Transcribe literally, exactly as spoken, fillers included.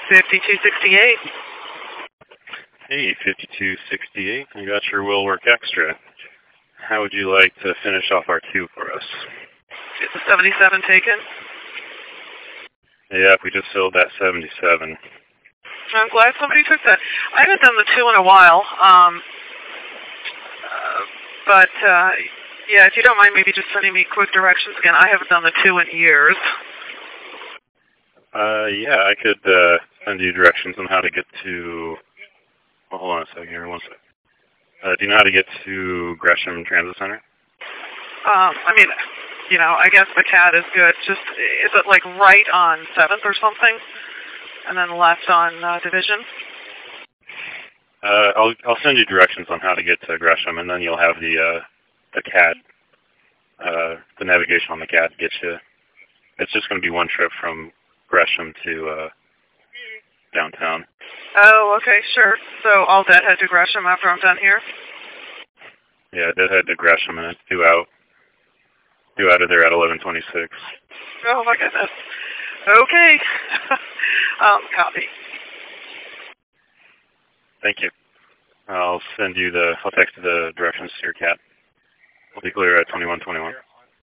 fifty-two sixty-eight. Hey, fifty-two sixty-eight, I got your Will Work Extra. How would you like to finish off our two for us? Is the seventy-seven taken? Yeah, we just filled that seventy-seven. I'm glad somebody took that. I haven't done the two in a while, um, uh, but uh, yeah, if you don't mind maybe just sending me quick directions again. I haven't done the two in years. Uh, yeah, I could uh, send you directions on how to get to... Well, hold on a second here, one second. Uh, do you know how to get to Gresham Transit Center? Um, I mean, you know, I guess the C A D is good. Just, is it like right on seventh or something? And then left on uh, Division? Uh, I'll I'll send you directions on how to get to Gresham, and then you'll have the uh, the C A D, uh, the navigation on the C A D get you. It's just going to be one trip from Gresham to uh, downtown. Oh, okay, sure. So I'll deadhead to Gresham after I'm done here? Yeah, deadhead to Gresham, and it's due out. Due out of there at eleven twenty-six. Oh my goodness. Okay. um, copy. Thank you. I'll send you the, I'll text you the directions to your C A D. We'll be clear at twenty-one twenty-one.